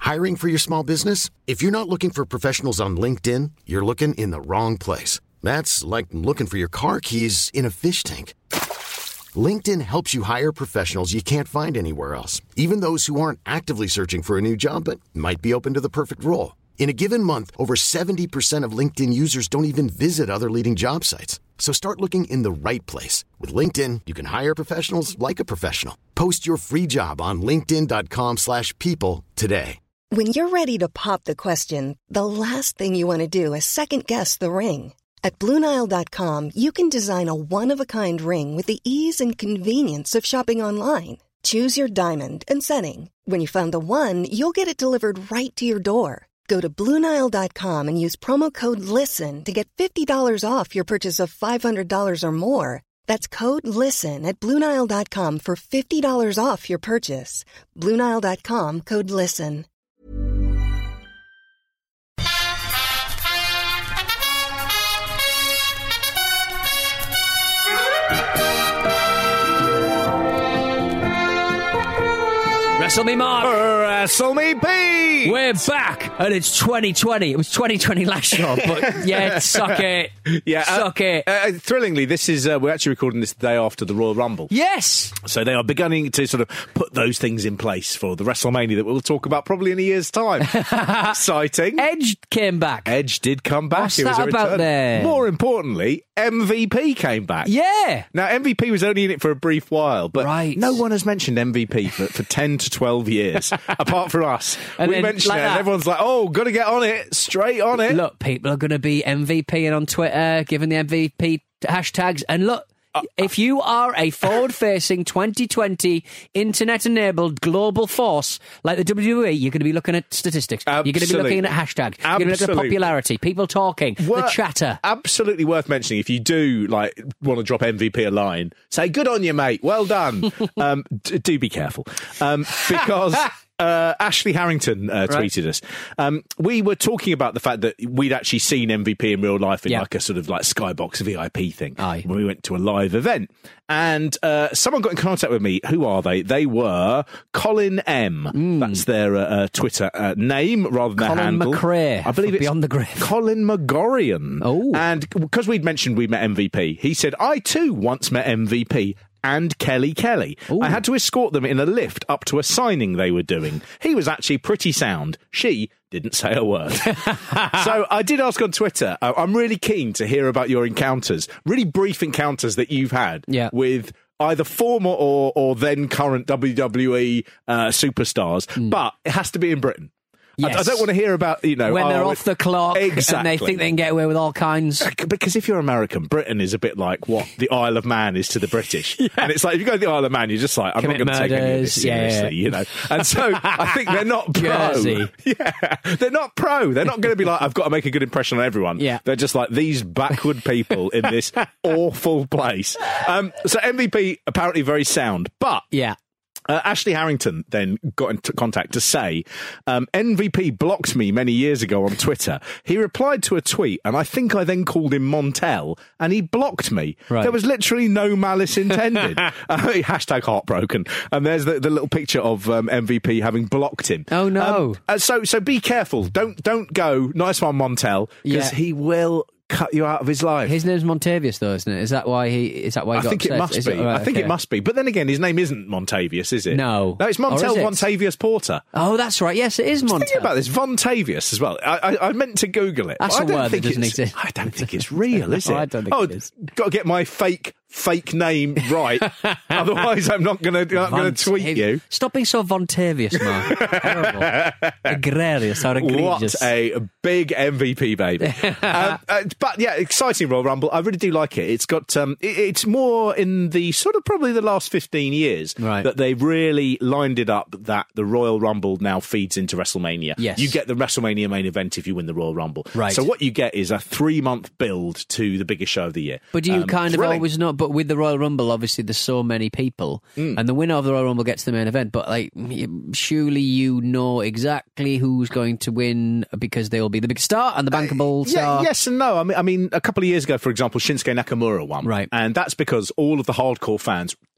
Hiring for your small business? If you're not looking for professionals on LinkedIn, you're looking in the wrong place. That's like looking for your car keys in a fish tank. LinkedIn helps you hire professionals you can't find anywhere else, even those who aren't actively searching for a new job but might be open to the perfect role. In a given month, over 70% of LinkedIn users don't even visit other leading job sites. So start looking in the right place. With LinkedIn, you can hire professionals like a professional. Post your free job on linkedin.com/people today. When you're ready to pop the question, the last thing you want to do is second-guess the ring. At BlueNile.com, you can design a one-of-a-kind ring with the ease and convenience of shopping online. Choose your diamond and setting. When you find the one, you'll get it delivered right to your door. Go to BlueNile.com and use promo code LISTEN to get $50 off your purchase of $500 or more. That's code LISTEN at BlueNile.com for $50 off your purchase. BlueNile.com, code LISTEN. Wrestle me, Mark. Wrestle me, Pete. We're back, and it's 2020. It was 2020 last show, but yeah, suck it. Yeah, suck it. Thrillingly, this is we're actually recording this the day after the Royal Rumble. Yes. So they are beginning to sort of put those things in place for the WrestleMania that we'll talk about probably in a year's time. Exciting. Edge came back. Edge did come back. What's It was that a about return. there? More importantly, MVP came back. Yeah. Now, MVP was only in it for a brief while, but Right. no one has mentioned MVP for 10 to 12 years, apart from us. And we then, mentioned like it, and that. everyone's like, oh, got to get on it, straight on it. Look, people are going to be MVPing on Twitter, giving the MVP hashtags, and look, if you are a forward-facing 2020 internet-enabled global force like the WWE, you're going to be looking at statistics. You're going to be looking at hashtag. You're going to look at popularity, people talking, the chatter. Absolutely worth mentioning. If you do want to drop MVP a line, say good on you, mate. Well done. Do be careful because. Ashley Harrington tweeted us. We were talking about the fact that we'd actually seen MVP in real life in like a sort of like Skybox VIP thing when we went to a live event. And someone got in contact with me. Who are they? They were Colin M. That's their Twitter name rather than their handle. Colin McRae. I believe it's Beyond the Grave. Colin McGorian. Oh. And because we'd mentioned we met MVP, he said, I too once met MVP. And Kelly. Ooh. I had to escort them in a lift up to a signing they were doing. He was actually pretty sound. She didn't say a word. So I did ask on Twitter, I'm really keen to hear about your encounters, really brief encounters that you've had with either former or then current WWE superstars, but it has to be in Britain. Yes. I don't want to hear about, when they're off the clock exactly. and they think they can get away with all kinds. Because if you're American, Britain is a bit like what the Isle of Man is to the British. And it's like, if you go to the Isle of Man, you're just like, I'm not going to take any of this seriously, And so I think they're not pro. Jersey. Yeah, they're not pro. They're not going to be like, I've got to make a good impression on everyone. Yeah. They're just like these backward people in this awful place. So MVP apparently very sound, but Ashley Harrington then got into contact to say, MVP blocked me many years ago on Twitter. He replied to a tweet, and I think I then called him Montel, and he blocked me. Right. There was literally no malice intended. Hashtag heartbroken. And there's the little picture of MVP having blocked him. Oh, no. So be careful. Don't go, nice one, Montel, because he will cut you out of his life. His name's Montavious, though, isn't it? Is that why he got I think upset? it must be. Right, I think it must be. But then again, his name isn't Montavious, is it? No. No, it's Montel Or is it? Montavious Porter. Oh, that's right. Yes, it is I was Montel. thinking about this, Vontavious as well. I meant to Google it. That's but a word that doesn't exist. I don't think it's real, is it? No, I don't think it is. Got to get my fake name right. Otherwise, I'm not going to tweet you. Stop being so Vontavious, Mark. Terrible. Agrarious. How egregious. What a big MVP, baby. But yeah, exciting Royal Rumble. I really do like it. It's got it's more in the sort of probably the last 15 years that they've really lined it up that the Royal Rumble now feeds into WrestleMania. Yes. You get the WrestleMania main event if you win the Royal Rumble. Right. So what you get is a 3-month build to the biggest show of the year. But do you kind of thrilling. always know? But with the Royal Rumble, obviously, there's so many people, and the winner of the Royal Rumble gets the main event. But surely you know exactly who's going to win because they'll be the big star and the bankable star. Yes and no. I mean, a couple of years ago, for example, Shinsuke Nakamura won, right? And that's because all of the hardcore fans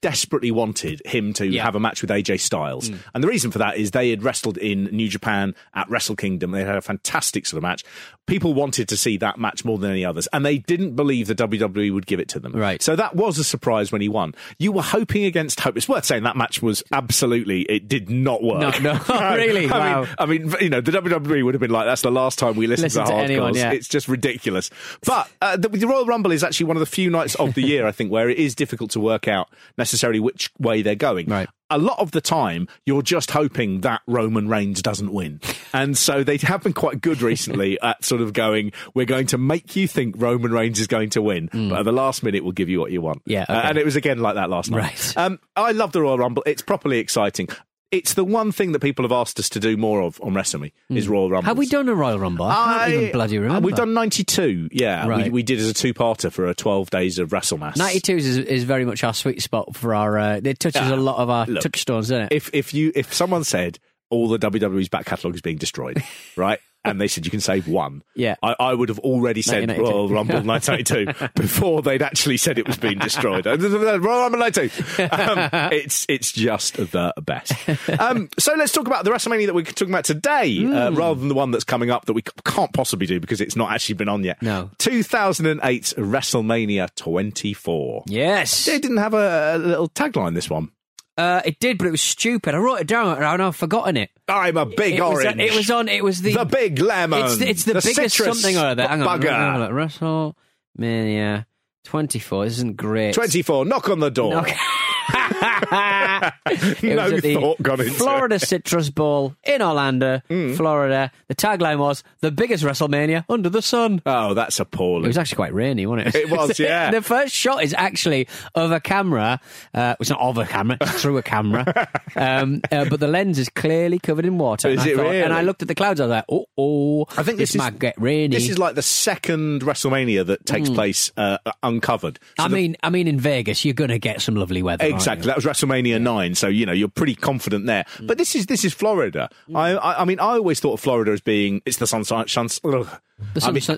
desperately wanted him to have a match with AJ Styles. And the reason for that is they had wrestled in New Japan at Wrestle Kingdom. They had a fantastic sort of match. People wanted to see that match more than any others, and they didn't believe the WWE would give it to them. Right. So that was a surprise when he won. You were hoping against hope. It's worth saying that match was absolutely, it did not work. No, really? Wow. I mean, the WWE would have been like, that's the last time we listen to hardcores. Anyone, yeah. It's just ridiculous. But the Royal Rumble is actually one of the few nights of the year, I think, where it is difficult to work out necessarily which way they're going. Right. A lot of the time, you're just hoping that Roman Reigns doesn't win. And so they have been quite good recently at sort of going, we're going to make you think Roman Reigns is going to win, but at the last minute, we'll give you what you want. Yeah, okay. And it was again like that last night. Right. I love the Royal Rumble. It's properly exciting. It's the one thing that people have asked us to do more of on WrestleMe is Royal Rumble. Have we done a Royal Rumble? I can't even bloody remember. We've done 92, yeah. Right. We did as a two-parter for 12 days of WrestleMass. 92 is very much our sweet spot for our... it touches a lot of our touchstones, doesn't it? If someone said all the WWE's back catalogue is being destroyed, right? And they said you can save one. Yeah. I would have already said Royal Rumble 1992 before they'd actually said it was being destroyed. Royal Rumble 1992. It's just the best. So let's talk about the WrestleMania that we're talking about today, rather than the one that's coming up that we can't possibly do because it's not actually been on yet. No. 2008 WrestleMania 24. Yes. It didn't have a little tagline, this one. It did, but it was stupid. I wrote it down and I've forgotten it. I'm a big orange. It was the big lemon. It's the biggest something or other. Hang on. WrestleMania 24. This isn't great. 24. Knock on the door. No thought gone into Florida it. Citrus Bowl in Orlando, Florida. The tagline was the biggest WrestleMania under the sun. Oh, that's appalling. It was actually quite rainy, wasn't it? It was, yeah. The first shot is actually of a camera. It's not of a camera, it's through a camera. But the lens is clearly covered in water. Is it really? And I looked at the clouds, I was like, I think this might get rainy. This is like the second WrestleMania that takes place uncovered. So I mean, in Vegas, you're going to get some lovely weather. Exactly. That was WrestleMania 9, so you're pretty confident there. But this is Florida. I mean, I always thought of Florida as being it's the sunshine. It's the Shinsuke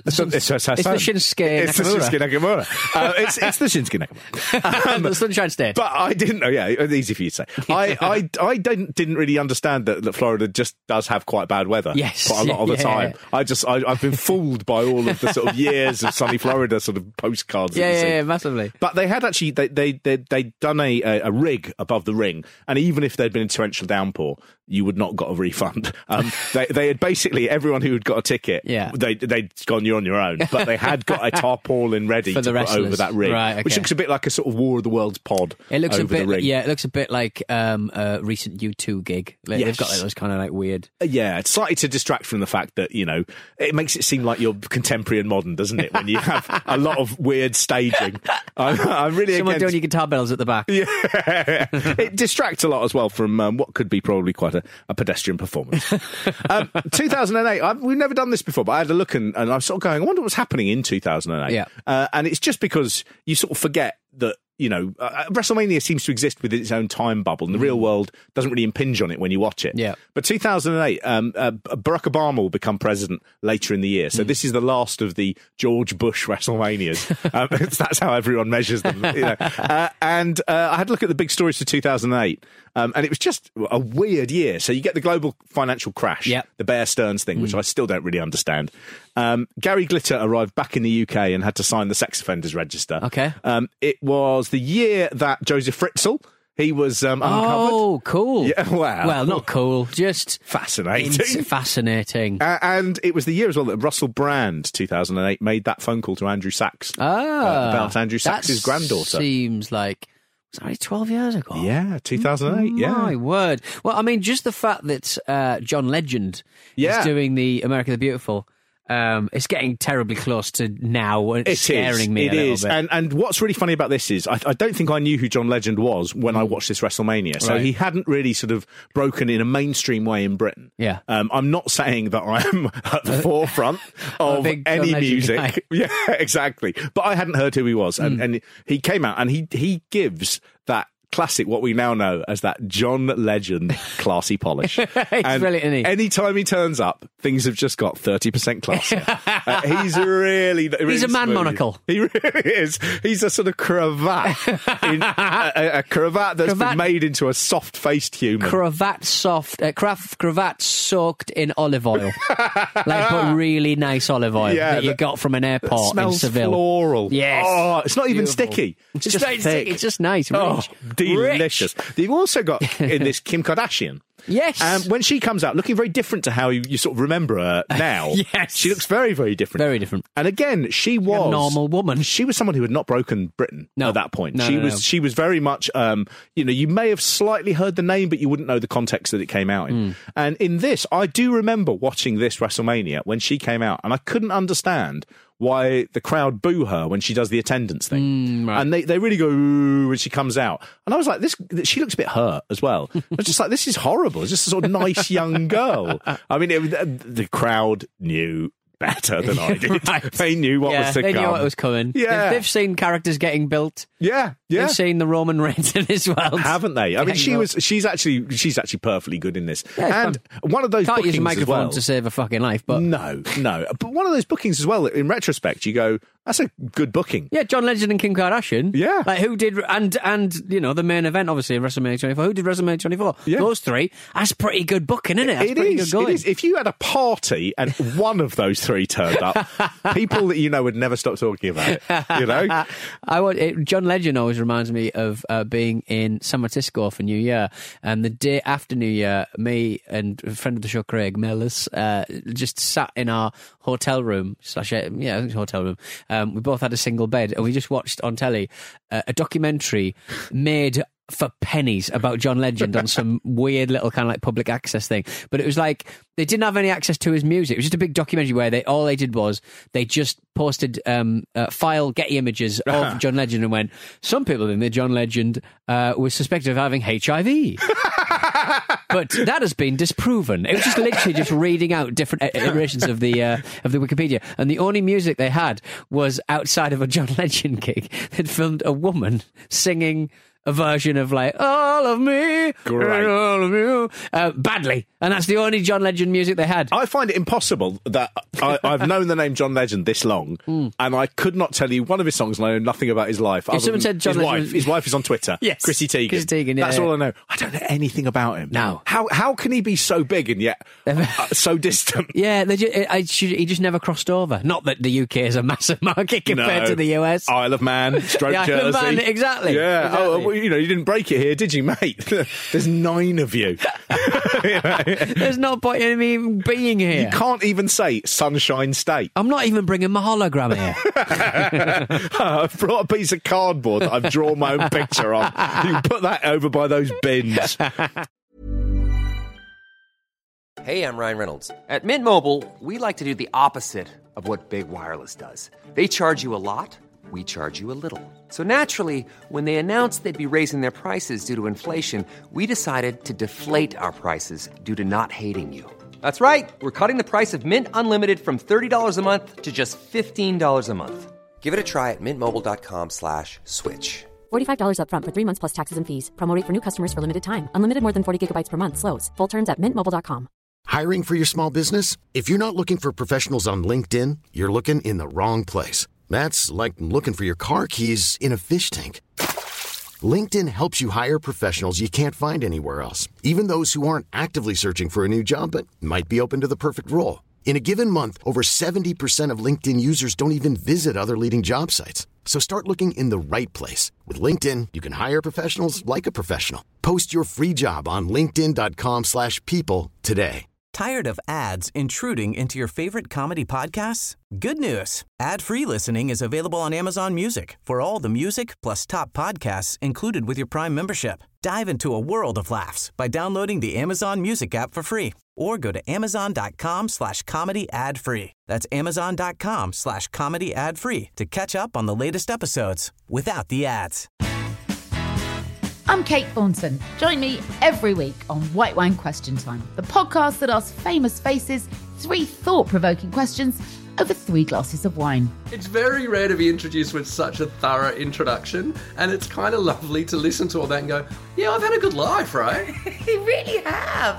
Nakamura. It's the Shinsuke Nakamura. The Sunshine State. But I didn't know. Yeah, it's easy for you to say. I didn't really understand that Florida just does have quite bad weather. Yes, quite a lot of the time. I've been fooled by all of the sort of years of sunny Florida sort of postcards. Yeah, massively. But they had actually they'd done a rig above the ring, and even if there'd been a torrential downpour, you would not got a refund. They had basically everyone who had got a ticket. Yeah. They'd gone, you're on your own, but they had got a tarpaulin ready for to the put over that rig, right, okay. which looks a bit like a sort of War of the Worlds pod. It looks over a bit, the ring. yeah. It looks a bit like a recent U2 gig. They've got those kind of like weird. Yeah, it's slightly to distract from the fact that it makes it seem like you're contemporary and modern, doesn't it? When you have a lot of weird staging. I'm really someone against... doing your guitar bells at the back. Yeah, it distracts a lot as well from what could be probably quite a pedestrian performance. 2008. We've never done this before, but I had a look and I was sort of going, I wonder what's happening in 2008. Yeah. And it's just because you sort of forget that WrestleMania seems to exist within its own time bubble, and the real world doesn't really impinge on it when you watch it. Yeah. But 2008, Barack Obama will become president later in the year, so this is the last of the George Bush WrestleManias. That's how everyone measures them. And I had a look at the big stories for 2008, and it was just a weird year. So you get the global financial crash, the Bear Stearns thing, which I still don't really understand. Gary Glitter arrived back in the UK and had to sign the sex offenders register. Okay. It was the year that Joseph Fritzl, he was uncovered. Oh, cool. Yeah, wow. Well, not cool, just fascinating. Fascinating. And it was the year as well that Russell Brand, 2008, made that phone call to Andrew Sachs about Andrew Sachs's granddaughter. Seems like... Was that 12 years ago? Yeah, 2008, My word. Well, I mean, just the fact that John Legend is doing the America the Beautiful... it's getting terribly close to now. It's scaring me a little bit. And what's really funny about this is I don't think I knew who John Legend was when I watched this WrestleMania. So he hadn't really sort of broken in a mainstream way in Britain. Yeah. I'm not saying that I'm at the forefront of any music. Guy. Yeah, exactly. But I hadn't heard who he was. And he came out and he gives that classic, what we now know as that John Legend classy polish. He's brilliant, isn't he? Anytime he turns up, things have just got 30% classier. He's really He's a man smooth. monocle. He really is. He's a sort of cravat. A cravat that's been made into a soft-faced human. Cravat soaked in olive oil. But really nice olive oil that you got from an airport in Seville. Floral. Yes. Oh, it's not even Beautiful. sticky. It's just not thick. sticky, it's just nice. Rich. Oh, delicious. Rich. They've also got in this Kim Kardashian. Yes. When she comes out, looking very different to how you sort of remember her now. Yes. She looks very, very different. Very different. And again, she was a normal woman. She was someone who had not broken Britain at that point. She was very much, you may have slightly heard the name, but you wouldn't know the context that it came out in. And in this, I do remember watching this WrestleMania when she came out, and I couldn't understand why the crowd boo her when she does the attendance thing. Right. And they really go, ooh, when she comes out. And I was like, she looks a bit hurt as well. I was just like, this is horrible. It's just a sort of nice young girl. I mean, the crowd knew better than I did. Right. They knew what was to come. They knew what was coming. Yeah. They've seen characters getting built. Yeah. They've seen the Roman Reigns in this world. Haven't they? I mean, she's actually perfectly good in this. Yeah, and one of those can't bookings use a microphone as well, to save a fucking life, but no. But one of those bookings as well, in retrospect, you go, that's a good booking. yeah, John Legend and Kim Kardashian. Yeah. Like who did and the main event obviously in WrestleMania 24. Who did WrestleMania 24? Yeah. Those three. That's pretty good booking, isn't it? That's pretty good going. It is. If you had a party and one of those three turned up, people that you know would never stop talking about it. John Legend always reminds me of being in San Francisco for New Year, and the day after New Year, me and a friend of the show, Craig Mellis, just sat in our hotel room I think it's a hotel room. We both had a single bed, and we just watched on telly a documentary made for pennies about John Legend on some weird little kind of like public access thing. But it was like they didn't have any access to his music. It was just a big documentary where all they did was they just posted file Getty images of John Legend and went, some people think that John Legend was suspected of having HIV. But that has been disproven. It was just literally just reading out different iterations of the Wikipedia, and the only music they had was outside of a John Legend gig. They'd filmed a woman singing a version of like all of me, Great. all of you, badly, and that's the only John Legend music they had. I find it impossible that I've known the name John Legend this long, and I could not tell you one of his songs, and I know nothing about his life. If someone said John Legend, his wife is on Twitter. Yes, Chrissy Teigen. Chrissy Teigen, yeah, That's yeah. all I know. I don't know anything about him. No. How can he be so big and yet so distant? Yeah, he just never crossed over. Not that the UK is a massive market compared to the US. Isle of Man, Stroke The Jersey. Isle of Man, exactly. Yeah. Exactly. Oh, well, you didn't break it here, did you, mate? There's 9 of you. There's no point in me even being here. You can't even say Sunshine State. I'm not even bringing my hologram here. I've brought a piece of cardboard that I've drawn my own picture on. You can put that over by those bins. Hey, I'm Ryan Reynolds. At Mint Mobile, we like to do the opposite of what Big Wireless does. They charge you a lot, we charge you a little. So naturally, when they announced they'd be raising their prices due to inflation, we decided to deflate our prices due to not hating you. That's right. We're cutting the price of Mint Unlimited from $30 a month to just $15 a month. Give it a try at mintmobile.com/switch. $45 up front for 3 months plus taxes and fees. Promo rate for new customers for limited time. Unlimited more than 40 gigabytes per month. Slows full terms at mintmobile.com. Hiring for your small business? If you're not looking for professionals on LinkedIn, you're looking in the wrong place. That's like looking for your car keys in a fish tank. LinkedIn helps you hire professionals you can't find anywhere else, even those who aren't actively searching for a new job but might be open to the perfect role. In a given month, over 70% of LinkedIn users don't even visit other leading job sites. So start looking in the right place. With LinkedIn, you can hire professionals like a professional. Post your free job on linkedin.com/people today. Tired of ads intruding into your favorite comedy podcasts? Good news. Ad-free listening is available on Amazon Music for all the music plus top podcasts included with your Prime membership. Dive into a world of laughs by downloading the Amazon Music app for free or go to amazon.com/comedy ad-free. That's amazon.com/comedy ad-free to catch up on the latest episodes without the ads. I'm Kate Thornton. Join me every week on White Wine Question Time, the podcast that asks famous faces 3 thought-provoking questions over 3 glasses of wine. It's very rare to be introduced with such a thorough introduction, and it's kind of lovely to listen to all that and go, yeah, I've had a good life, right? You really have.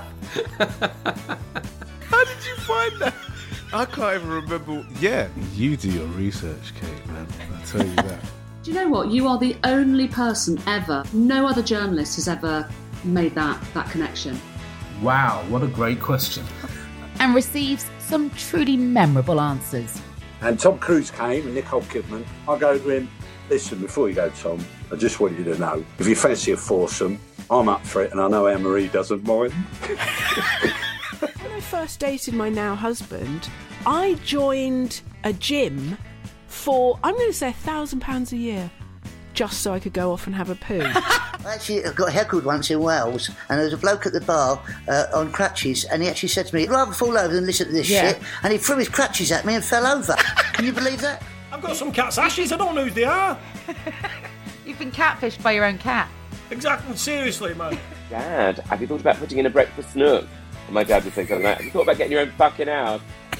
How did you find that? I can't even remember. Yeah, you do your research, Kate, man. I'll tell you that. Do you know what? You are the only person ever, no other journalist has ever made that connection. Wow, what a great question. And receives some truly memorable answers. And Tom Cruise came and Nicole Kidman. I go to him, listen, before you go, Tom, I just want you to know, if you fancy a foursome, I'm up for it, and I know Anne-Marie doesn't mind. When I first dated my now husband, I joined a gym for, I'm going to say £1,000 a year, just so I could go off and have a poo. Actually, I got heckled once in Wales, and there was a bloke at the bar on crutches, and he actually said to me, "I'd rather fall over than listen to this shit," and he threw his crutches at me and fell over. Can you believe that? I've got some cat's ashes, I don't know who they are. You've been catfished by your own cat. Exactly, seriously, man. Dad, have you thought about putting in a breakfast nook? And my dad would think something like, have you thought about getting your own fucking house?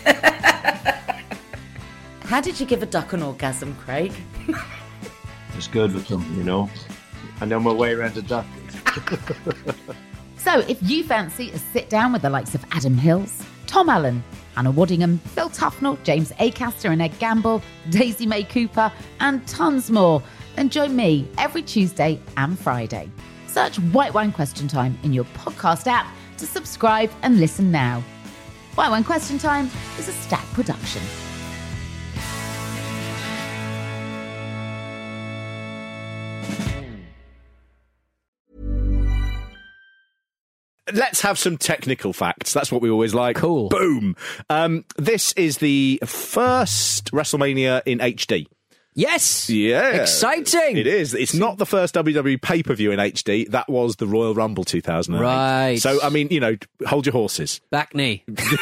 How did you give a duck an orgasm, Craig? It's good with them, you know. I know my way around a duck. So, if you fancy a sit down with the likes of Adam Hills, Tom Allen, Anna Waddingham, Phil Tufnell, James Acaster and Ed Gamble, Daisy May Cooper, and tons more, then join me every Tuesday and Friday. Search White Wine Question Time in your podcast app to subscribe and listen now. White Wine Question Time is a Stack production. Let's have some technical facts. That's what we always like. Cool. Boom. This is the first WrestleMania in HD. Yes. Yeah. Exciting. It is. It's not the first WWE pay-per-view in HD. That was the Royal Rumble 2008. Right. So, I mean, hold your horses. Back knee.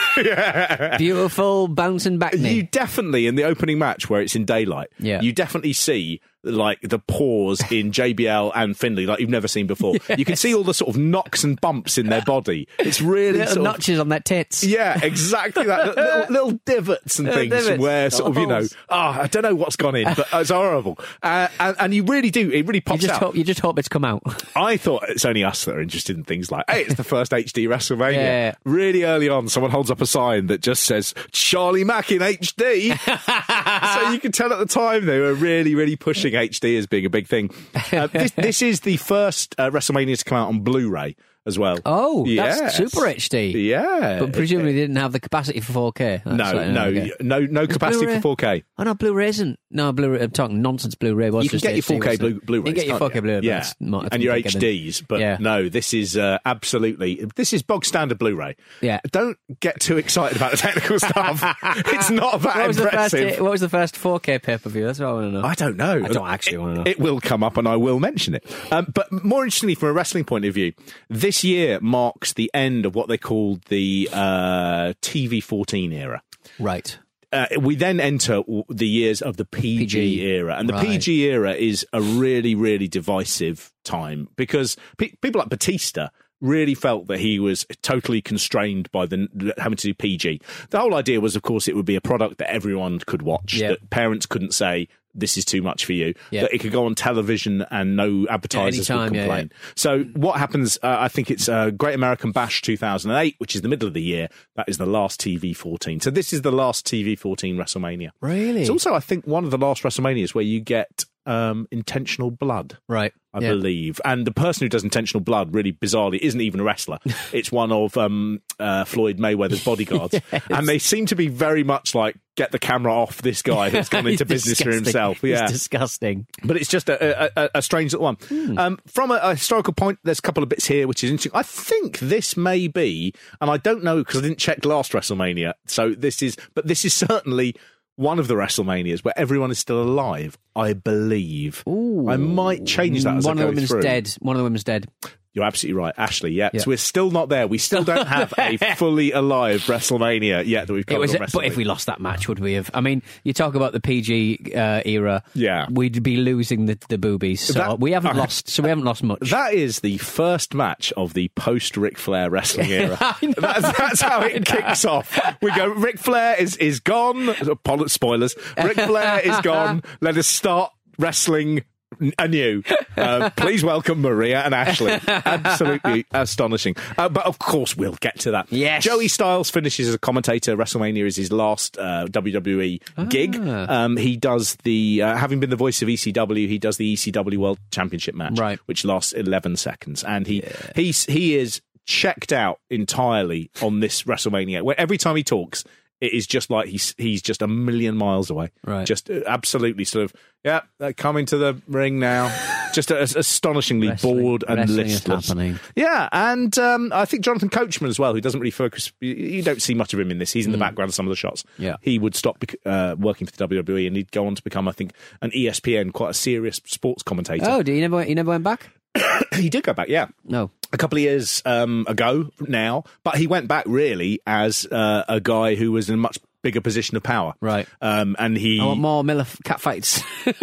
Beautiful bouncing back knee. You definitely, in the opening match where it's in daylight, you definitely see like the pores in JBL and Finlay like you've never seen before. Yes. You can see all the sort of knocks and bumps in their body. It's really little notches on their tits. Yeah, exactly that. little divots and things where sort of, I don't know what's gone in, but it's horrible. And you really do, it really pops out. You just hope it's come out. I thought it's only us that are interested in things like, hey, it's the first HD WrestleMania. Yeah. Really early on, someone holds up a sign that just says, Charlie Mack in HD. So you can tell at the time they were really, really pushing HD as being a big thing. This is the first WrestleMania to come out on Blu-ray as well. Oh, that's Super HD. Yeah. But presumably they didn't have the capacity for 4K. No capacity for 4K. Oh, no, Blu-ray isn't. No, Blu-ray, I'm talking nonsense. Blu-ray was just You can get your 4K Blu-rays. You get your 4K Blu-ray. Yeah. And your HDs. But no, this is absolutely... This is bog standard Blu-ray. Yeah. Don't get too excited about the technical stuff. It's not that impressive. What was the first 4K pay-per-view? That's what I want to know. I don't know. I don't actually want to know. It will come up and I will mention it. But more interestingly, from a wrestling point of view, this year marks the end of what they called the TV-14 era. Right. We then enter the years of the PG era. And the PG era is a really, really divisive time because people like Batista really felt that he was totally constrained by having to do PG. The whole idea was, of course, it would be a product that everyone could watch, that parents couldn't say, this is too much for you, that it could go on television and no advertisers would complain. So what happens, I think it's Great American Bash 2008, which is the middle of the year. That is the last TV-14. So this is the last TV-14 WrestleMania. Really? It's also, I think, one of the last WrestleManias where you get intentional blood. Right. I believe. And the person who does intentional blood, really bizarrely, isn't even a wrestler. It's one of Floyd Mayweather's bodyguards. Yes. And they seem to be very much like, get the camera off this guy who's gone into business for himself. Yeah. It's disgusting. But it's just a strange little one. From a historical point, there's a couple of bits here which is interesting. I think this may be, and I don't know because I didn't check last WrestleMania, so this is certainly one of the WrestleManias where everyone is still alive, I believe. Ooh. I might change that as I go through. One of the women's dead. You're absolutely right, Ashley. Yeah, so we're still not there. We still don't have a fully alive WrestleMania yet that we've covered on WrestleMania. But if we lost that match, would we have? I mean, you talk about the PG era. Yeah, we'd be losing the boobies. So we haven't lost. So we haven't lost much. That is the first match of the post Ric Flair wrestling era. That's how it kicks off. We go. Ric Flair is gone. Spoilers. Ric Flair is gone. Let us start wrestling anew. Please welcome Maria and Ashley. Absolutely astonishing. But of course, we'll get to that. Yes. Joey Styles finishes as a commentator. WrestleMania is his last WWE gig. He does the, having been the voice of ECW, he does the ECW World Championship match, which lasts 11 seconds. And he is checked out entirely on this WrestleMania. Where every time he talks, it is just like he's just a million miles away. Right. Just absolutely sort of, they're coming to the ring now. Just astonishingly bored and listless. Yeah, and I think Jonathan Coachman as well, who doesn't really focus. You don't see much of him in this. He's in the background of some of the shots. Yeah. He would stop working for the WWE and he'd go on to become, I think, an ESPN, quite a serious sports commentator. Oh, he never went back? He did go back, yeah. No. A couple of years ago now, but he went back really as a guy who was in a much bigger position of power. Right. And he... I want more Miller cat fights.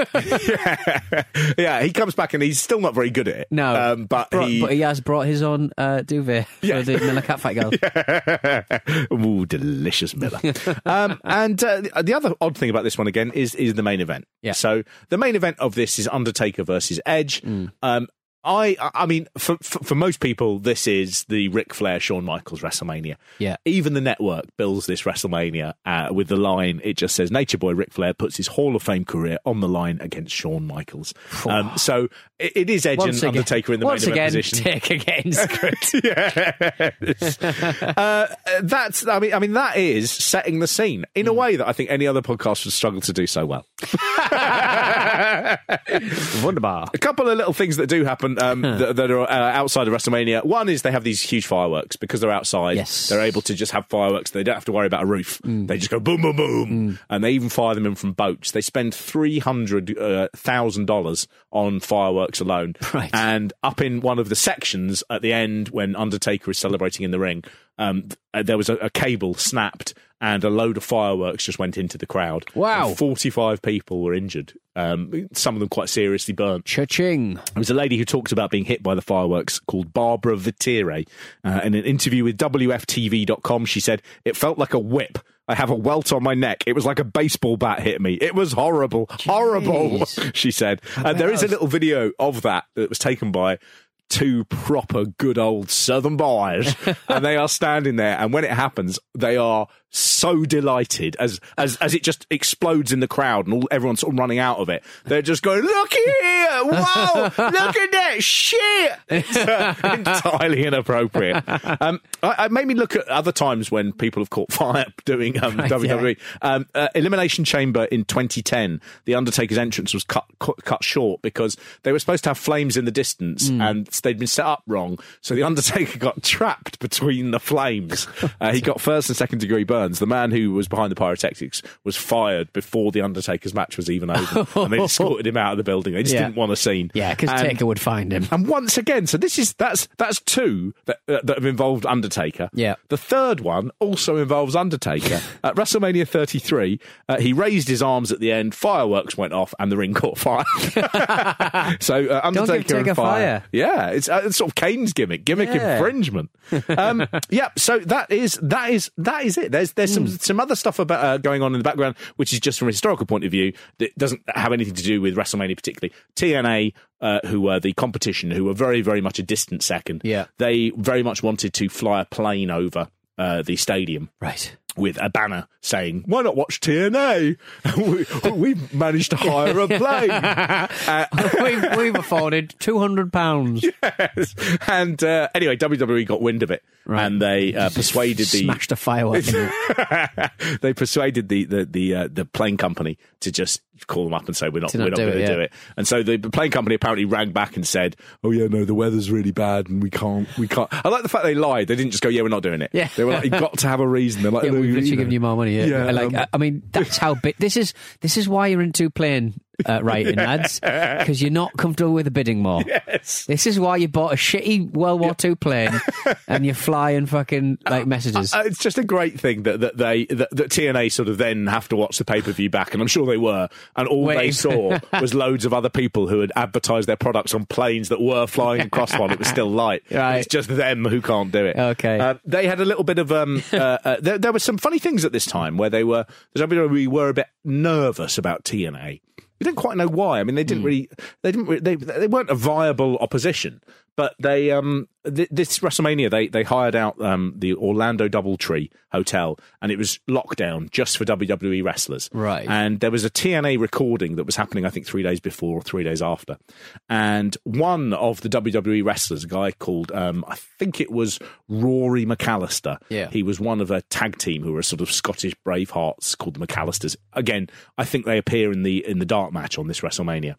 Yeah, he comes back and he's still not very good at it. No. But he has brought his own duvet for the Miller cat fight girl. Ooh, delicious Miller. And the other odd thing about this one, again, is the main event. Yeah. So the main event of this is Undertaker versus Edge. I mean, for most people, this is the Ric Flair, Shawn Michaels WrestleMania. Yeah. Even the network bills this WrestleMania with the line, it just says, Nature Boy Ric Flair puts his Hall of Fame career on the line against Shawn Michaels. So it is Edge and Undertaker in the main event position. Take again, script. That's, I mean, that is setting the scene in a way that I think any other podcast would struggle to do so well. Wunderbar. A couple of little things that do happen that are outside of WrestleMania. One is they have these huge fireworks because they're outside. Yes. They're able to just have fireworks. They don't have to worry about a roof. They just go boom, boom, boom. And they even fire them in from boats. They spend $300,000 on fireworks alone. Right. And up in one of the sections at the end when Undertaker is celebrating in the ring, there was a cable snapped and a load of fireworks just went into the crowd. Wow. And 45 people were injured. Some of them quite seriously burnt. Cha-ching. There was a lady who talked about being hit by the fireworks called Barbara Vitire. In an interview with WFTV.com, she said, "It felt like a whip. I have a welt on my neck. It was like a baseball bat hit me. It was horrible. Jeez. Horrible," she said. There is a little video of that was taken by two proper good old Southern boys, and they are standing there, and when it happens, they are so delighted as it just explodes in the crowd and everyone's sort of running out of it. They're just going, "Look here! Whoa! Look at that shit!" It's entirely inappropriate. It made me look at other times when people have caught fire doing WWE. Elimination Chamber in 2010, the Undertaker's entrance was cut short because they were supposed to have flames in the distance and they'd been set up wrong. So the Undertaker got trapped between the flames. He got first and second degree burns. The man who was behind the pyrotechnics was fired before the Undertaker's match was even over, and they escorted him out of the building. They just didn't want a scene. Yeah, because Taker would find him. And once again, so that's two that have involved Undertaker. Yeah. The third one also involves Undertaker. At WrestleMania 33, he raised his arms at the end, fireworks went off, and the ring caught fire. So Undertaker Don't give Taker and fire. fire. Yeah, it's sort of Kane's gimmick infringement. So that is it. There's some other stuff about going on in the background, which is just from a historical point of view that doesn't have anything to do with WrestleMania particularly. TNA, who were the competition, who were very, very much a distant second. Yeah. They very much wanted to fly a plane over the stadium. Right. With a banner saying, "Why not watch TNA? We've managed to hire a plane." We've afforded £200. Yes. And anyway, WWE got wind of it, and they persuaded smashed a firework. They persuaded the plane company to just call them up and say, we're not going to do it. And so the plane company apparently rang back and said, "Oh yeah, no, the weather's really bad and we can't. I like the fact they lied. They didn't just go, "Yeah, we're not doing it." Yeah. They were like, "You've got to have a reason." They're like, "Yeah, we've literally given you more money." Yeah. I mean, that's how big this is. This is why you're into playing writing, lads, because you're not comfortable with the bidding more. Yes. This is why you bought a shitty World War II plane and you're flying fucking messages. It's just a great thing that TNA sort of then have to watch the pay-per-view back, and I'm sure they were, and all they saw was loads of other people who had advertised their products on planes that were flying across while it was still light. Right. It's just them who can't do it. Okay. They had a little bit of there were some funny things at this time where the WWE were a bit nervous about TNA. We didn't quite know why. I mean, they weren't a viable opposition, but they this WrestleMania they hired out the Orlando DoubleTree Hotel, and it was locked down just for WWE wrestlers. Right. And there was a TNA recording that was happening, I think, 3 days before or 3 days after. And one of the WWE wrestlers, a guy called I think it was Rory McAllister. Yeah. He was one of a tag team who were sort of Scottish Bravehearts called the McAllisters. Again, I think they appear in the dark match on this WrestleMania.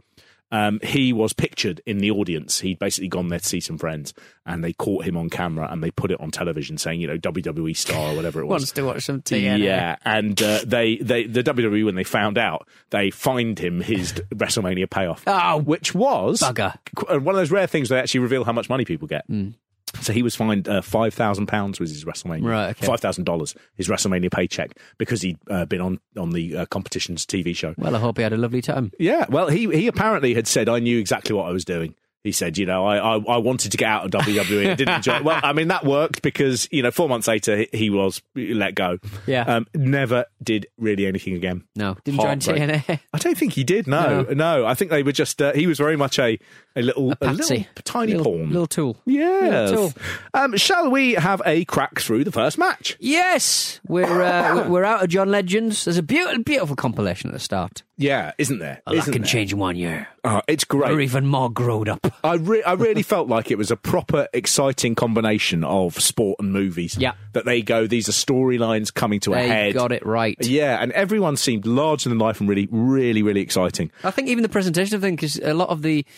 He was pictured in the audience. He'd basically gone there to see some friends, and they caught him on camera and they put it on television saying, WWE star or whatever it was. Wants to watch some TNA. Yeah, and the WWE, when they found out, they fined him his WrestleMania payoff. Oh, which was bugger. One of those rare things they actually reveal how much money people get. So he was fined £5,000 was his WrestleMania. Right, okay. $5,000, his WrestleMania paycheck, because he'd been on the competition's TV show. Well, I hope he had a lovely time. Yeah, well, he apparently had said, I knew exactly what I was doing. He said, I wanted to get out of WWE. I didn't enjoy it. Well, I mean, that worked because, 4 months later, he was let go. Yeah. Never did really anything again. No. Didn't join TNA. I don't think he did, no. I think they were just, he was very much a little tiny pawn. Little tool. Yes. Little tool. Shall we have a crack through the first match? Yes. We're out of John Legends. There's a beautiful compilation at the start. Yeah, isn't there? A lot can change in 1 year. Oh, it's great. Or even more growed up. I really felt like it was a proper, exciting combination of sport and movies. Yeah. That they go, these are storylines coming to a head. They got it right. Yeah, and everyone seemed larger than life and really, really, really exciting. I think even the presentation of things, because a lot of the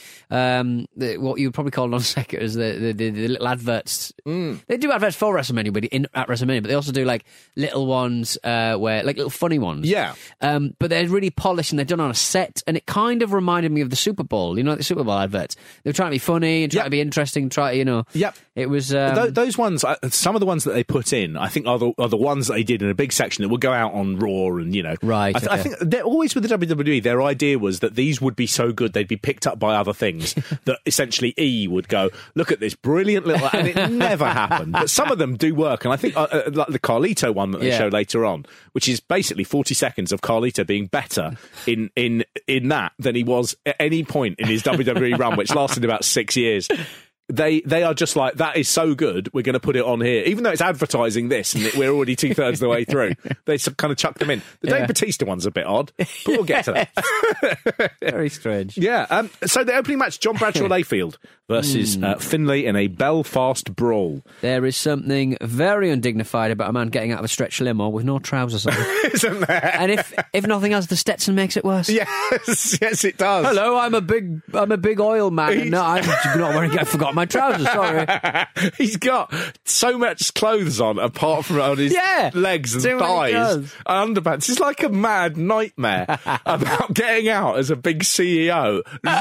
what you would probably call non-sequiturs, the little adverts. They do adverts for WrestleMania, but at WrestleMania, but they also do like little ones where, like little funny ones. Yeah. But they're really polished and they're done on a set, and it kind of reminded me of the Super Bowl. The Super Bowl adverts. They were trying to be funny and trying to be interesting. Yep. It was those ones. Some of the ones that they put in, I think, are the ones that they did in a big section that will go out on Raw, and Right. I think they're always with the WWE. Their idea was that these would be so good they'd be picked up by other things. That essentially E would go, look at this brilliant little, and it never happened. But some of them do work, and I think like the Carlito one that they show later on, which is basically 40 seconds of Carlito being better in that than he was at any point in his WWE run, which lasted about 6 years. They are just like, that is so good, we're going to put it on here. Even though it's advertising this and we're already 2/3 of the way through, they kind of chuck them in. The Dave Bautista one's a bit odd, but we'll get to that. Very strange. Yeah. So the opening match, John Bradshaw Layfield versus Finlay in a Belfast brawl. There is something very undignified about a man getting out of a stretch limo with no trousers on. Isn't there? And if nothing else, the Stetson makes it worse. Yes, it does. Hello, I'm a big oil man. And no, I'm not wearing. I forgot my trousers. Sorry. He's got so much clothes on apart from on his legs and thighs and underpants. It's like a mad nightmare about getting out as a big CEO.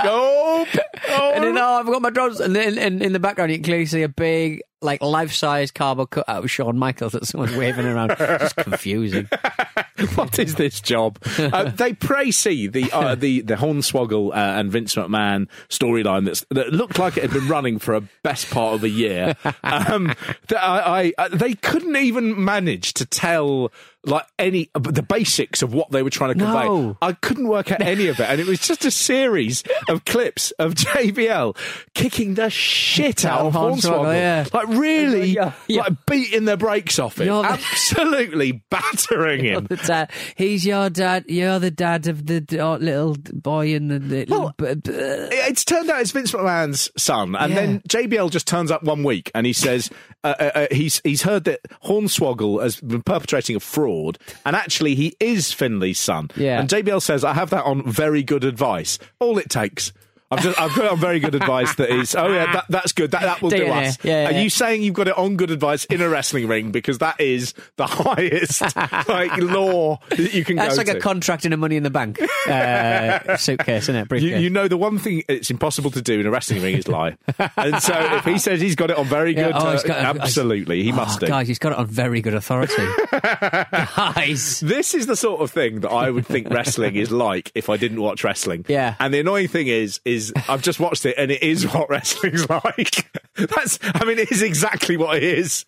And then I've got my trousers. And then in the background, you can clearly see a big, like, life-size cardboard cutout of Shawn Michaels that someone's waving around. It's just confusing. What is this job? They praise the Hornswoggle and Vince McMahon storyline that looked like it had been running for a best part of a year. They couldn't even manage to tell the basics of what they were trying to convey. No. I couldn't work out any of it, and it was just a series of clips of JBL kicking the shit out of Hornswoggle, like really, like beating the brakes off him, absolutely battering him. He's your dad. You're the dad of the little boy in the. It's turned out it's Vince McMahon's son, and then JBL just turns up one week and he says he's heard that Hornswoggle has been perpetrating a fraud, and actually he is Finlay's son. Yeah. And JBL says, I have that on very good advice. All it takes. I've got it on very good advice that is, that's good. That will do DNA. us. Yeah. Are you saying you've got it on good advice in a wrestling ring? Because that is the highest law that you can go to. That's like a contract in a Money in the Bank suitcase, isn't it? Briefcase. You know, the one thing it's impossible to do in a wrestling ring is lie. And so if he says he's got it on very good, absolutely, he must do. Guys, he's got it on very good authority. Guys. This is the sort of thing that I would think wrestling is like if I didn't watch wrestling. Yeah. And the annoying thing is I've just watched it and it is what wrestling's like. It is exactly what it is.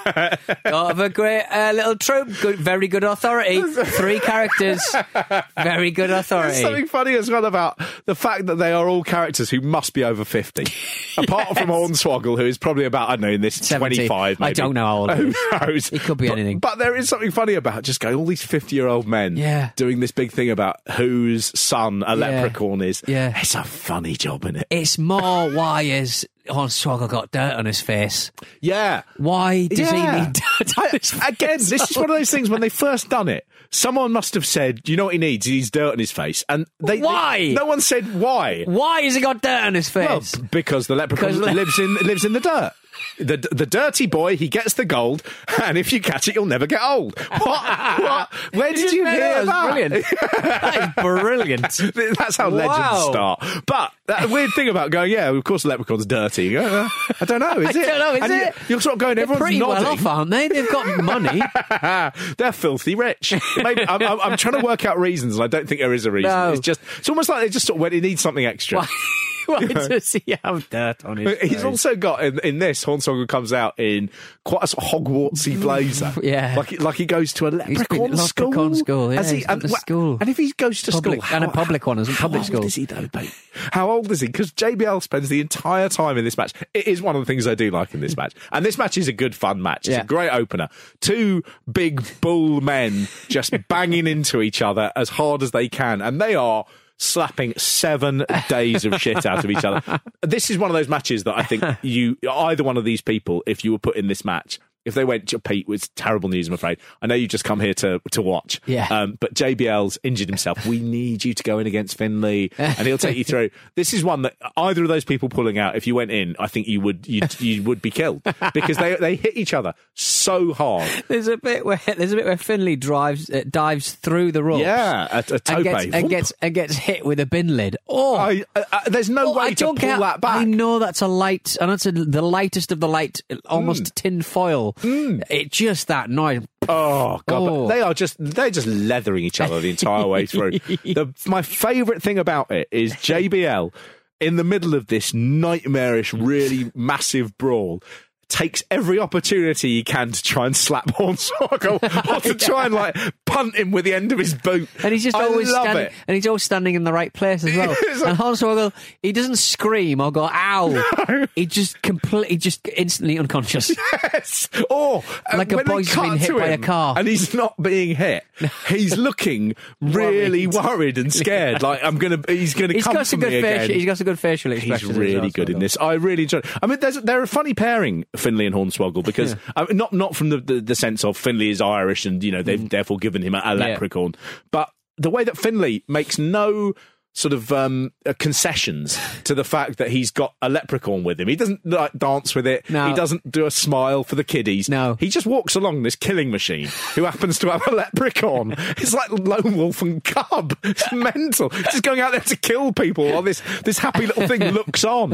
Of a great little trope. Very good authority. 3 characters. Very good authority. There's something funny as well about the fact that they are all characters who must be over 50. Apart from Hornswoggle, who is probably about, I don't know, in this 70. 25 maybe. I don't know how old he is. Who knows? He could be anything. But there is something funny about just going, all these 50-year-old men doing this big thing about whose son a leprechaun is. Yeah. It's a funny job, isn't it? It's more why has Hornswoggle got dirt on his face. Yeah. Why does he need dirt on his face? Again, this is one of those things, when they first done it, someone must have said, you know what he needs? He needs dirt on his face. And why? No one said why. Why has he got dirt on his face? Well, because the leprechaun lives in the dirt. The dirty boy, he gets the gold, and if you catch it, you'll never get old. What? Where did you hear that? Brilliant. That is brilliant. That's how legends start. But that weird thing about going, of course the leprechaun's dirty. You go, I don't know, is it? I don't know, is it? You're sort of going, everyone's pretty nodding. well off, aren't they? They've got money. They're filthy rich. Maybe I'm trying to work out reasons, and I don't think there is a reason. No. It's almost like they just sort of went, he needs something extra. Why does he have dirt on his face? He's also got, in this, Hornswoggle comes out in quite a sort of Hogwartsy blazer. Yeah. Like he goes to a leprechaun school. Leprechaun school, yeah. School. And if he goes to public, school... And a public one, isn't public school. How old is he, though, mate? How old is he? Because JBL spends the entire time in this match. It is one of the things I do like in this match. And this match is a good, fun match. It's a great opener. 2 big bull men just banging into each other as hard as they can. And they are slapping 7 days of shit out of each other. This is one of those matches that I think either one of these people, if you were put in this match, if they went, Pete, it's terrible news, I'm afraid. I know you just come here to watch. Yeah. But JBL's injured himself. We need you to go in against Finlay, and he'll take you through. This is one that either of those people pulling out, if you went in, I think you would be killed, because they hit each other so hard. There's a bit where Finlay dives through the ropes. Yeah, a tope. And gets hit with a bin lid. Oh, there's no way to pull that back. I know that's a light, and that's the lightest of the light, almost tin foil. It just that noise. Oh God! But they're just leathering each other the entire way through. My favourite thing about it is JBL in the middle of this nightmarish, really massive brawl. Takes every opportunity he can to try and slap Hornswoggle or to try and punt him with the end of his boot. And he's just always standing, and he's always standing in the right place as well. And Hornswoggle, he doesn't scream or go ow. No. He just instantly unconscious. Yes. Or like a boy's been hit by a car, and he's not being hit. He's looking really worried and scared. Like he's gonna come for me again. He's got some good facial expressions. He's really good in this. I really enjoy it. I mean, they're a funny pairing, Finlay and Hornswoggle, because not from the sense of Finlay is Irish and they've therefore given him a leprechaun, but the way that Finlay makes no sort of concessions to the fact that he's got a leprechaun with him. He doesn't dance with it. No. He doesn't do a smile for the kiddies. No. He just walks along this killing machine who happens to have a leprechaun. It's like Lone Wolf and Cub. It's mental. He's just going out there to kill people while this happy little thing looks on.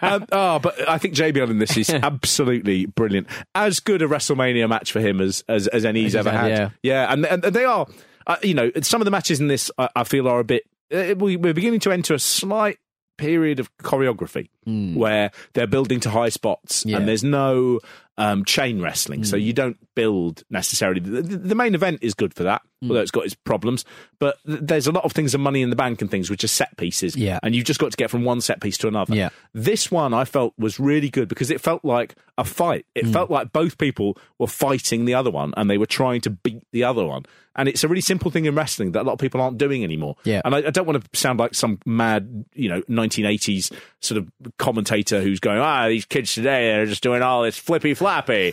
But I think JBL in this is absolutely brilliant. As good a WrestleMania match for him as any he's ever had. Yeah, and they are, some of the matches in this I feel are a bit, we're beginning to enter a slight period of choreography where they're building to high spots and there's no chain wrestling, so you don't build necessarily. The main event is good for that, although it's got its problems, but there's a lot of things of Money in the Bank and things which are set pieces, and you've just got to get from one set piece to another. This one I felt was really good because it felt like a fight. It felt like both people were fighting the other one and they were trying to beat the other one. And it's a really simple thing in wrestling that a lot of people aren't doing anymore. And I don't want to sound like some mad, 1980s sort of commentator who's going, these kids today, they're just doing all this flippy Flappy.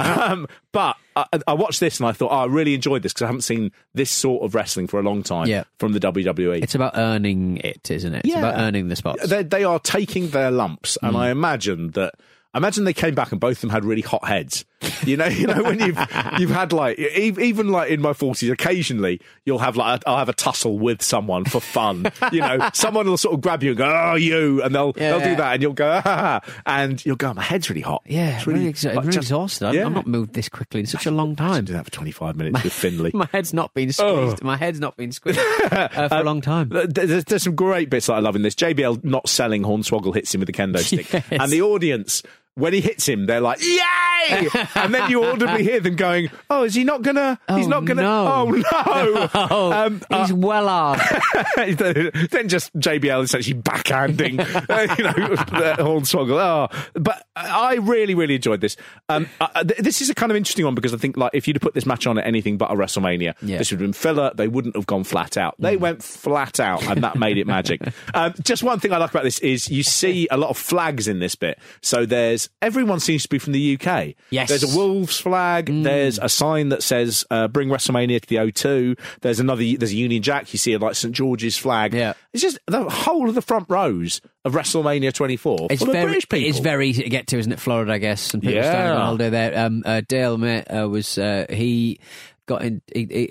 But I watched this and I thought, I really enjoyed this because I haven't seen this sort of wrestling for a long time from the WWE. It's about earning it, isn't it? It's about earning the spots. They are taking their lumps, and I imagine they came back and both of them had really hot heads. You know when you've had like even like in my 40s, occasionally you'll have like I'll have a tussle with someone for fun. Someone will sort of grab you and go, "Oh, you," and they'll do that, and you'll go, "Ah," and you'll go, "My head's really hot." Yeah, it's really exhausted. I'm not moved this quickly in such a long time. Do that for 25 minutes with Finley. My head's not been squeezed. My head's not been squeezed for a long time. There's some great bits that I love in this. JBL not selling, Hornswoggle hits him with a kendo stick, and the audience, when he hits him, they're like, "Yay!" And then you audibly hear them going, "Oh, is he not gonna? He's not gonna. No. Oh no! He's well armed." Then just JBL essentially backhanding, Hornswoggle. But I really, really enjoyed this. This is a kind of interesting one because I think like if you'd have put this match on at anything but a WrestleMania, this would have been filler. They wouldn't have gone flat out. They went flat out, and that made it magic. Just one thing I like about this is you see a lot of flags in this bit. So everyone seems to be from the UK. Yes. There's a Wolves flag. There's a sign that says bring WrestleMania to the O2. There's a Union Jack. You see like St. George's flag. Yeah. It's just the whole of the front rows of WrestleMania 24 it's full very, of British people. It's very easy to get to, isn't it? Florida, I guess. And people standing on holiday there. Dale, mate, he got in.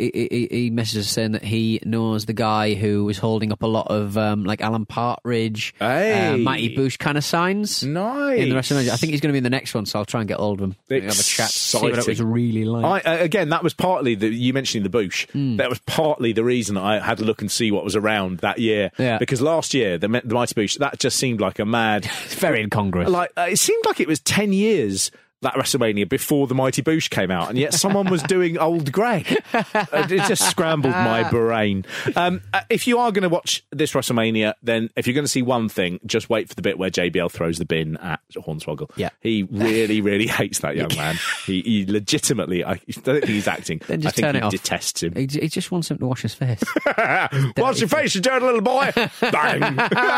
He messaged us saying that he knows the guy who was holding up a lot of like Alan Partridge, Mighty Boosh kind of signs. Nice. In the WrestleMania. I think he's going to be in the next one, so I'll try and get hold of him. Have a chat, see what it was really like. Again, that was partly you mentioning the Boosh. That was partly the reason I had to look and see what was around that year. Yeah. Because last year the Mighty Boosh, that just seemed like a mad. It's very incongruous. Like it seemed like it was 10 years. That WrestleMania before the Mighty Boosh came out, and yet someone was doing Old Greg. It just scrambled my brain. If you are going to watch this WrestleMania, then if you're going to see one thing, just wait for the bit where JBL throws the bin at Hornswoggle. Yeah. He really, really hates that young man. He legitimately, I don't think he's acting. Then just I think turn he it off. detests him. He just wants him to wash his face. Wash your face, you dirty little boy. Bang.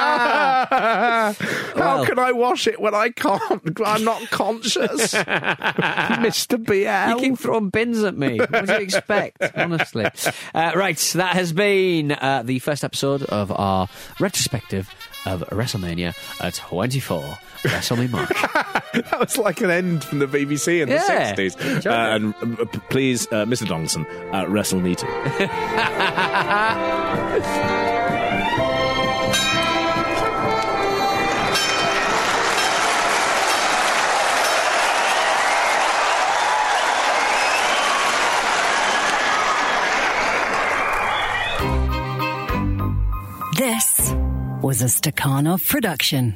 How can I wash it when I can't? I'm not conscious. Mr. BL. You keep throwing bins at me. What do you expect? Honestly. Right, that has been the first episode of our retrospective of WrestleMania 24. Wrestle Me Mark. That was like an end from the BBC in the 60s. And please, Mr. Donaldson, wrestle me too. This was a Stakhanov production.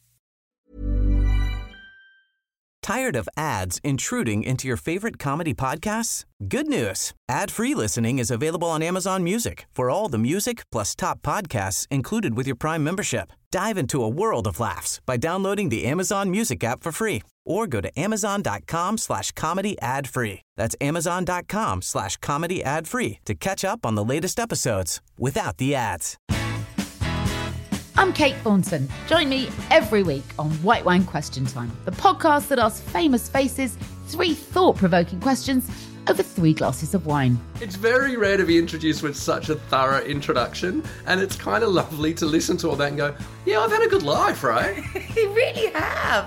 Tired of ads intruding into your favorite comedy podcasts? Good news. Ad-free listening is available on Amazon Music for all the music plus top podcasts included with your Prime membership. Dive into a world of laughs by downloading the Amazon Music app for free or go to amazon.com/comedy ad-free. That's amazon.com/comedy ad-free to catch up on the latest episodes without the ads. I'm Kate Thornton. Join me every week on White Wine Question Time, the podcast that asks famous faces 3 thought-provoking questions over 3 glasses of wine. It's very rare to be introduced with such a thorough introduction, and it's kind of lovely to listen to all that and go, yeah, I've had a good life, right? You really have.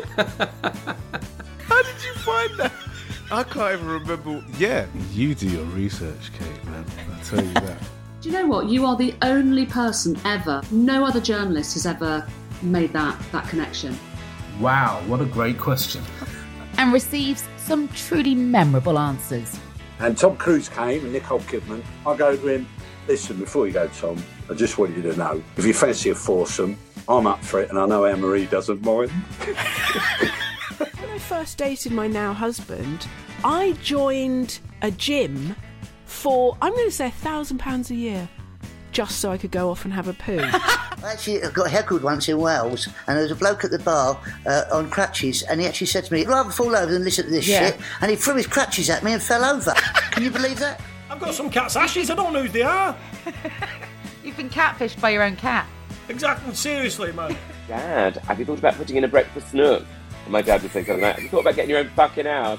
How did you find that? I can't even remember. Yeah, you do your research, Kate, man. I tell you that. Do you know what? You are the only person ever, no other journalist has ever made that connection. Wow, what a great question. And receives some truly memorable answers. And Tom Cruise came and Nicole Kidman. I go to him, listen, before you go, Tom, I just want you to know, if you fancy a foursome, I'm up for it, and I know Anne-Marie doesn't mind. When I first dated my now husband, I joined a gym for, I'm going to say £1,000 a year, just so I could go off and have a poo. Actually, I got heckled once in Wales, and there was a bloke at the bar on crutches, and he actually said to me, I'd rather fall over than listen to this shit, and he threw his crutches at me and fell over. Can you believe that? I've got some cat's ashes, I don't know who they are. You've been catfished by your own cat. Exactly, seriously, man. Dad, have you thought about putting in a breakfast nook? And my dad would say something like, have you thought about getting your own fucking house?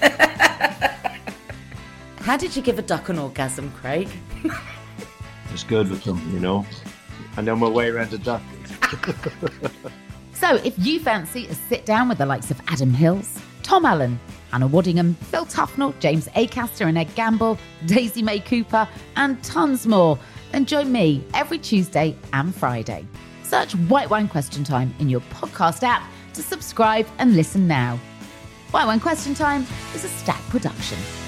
How did you give a duck an orgasm, Craig? It's good with them, you know. I know my way around a duck. So if you fancy a sit down with the likes of Adam Hills, Tom Allen, Anna Waddingham, Phil Tufnell, James Acaster and Ed Gamble, Daisy May Cooper and tons more, then join me every Tuesday and Friday. Search White Wine Question Time in your podcast app to subscribe and listen now. White Wine Question Time is a Stack production.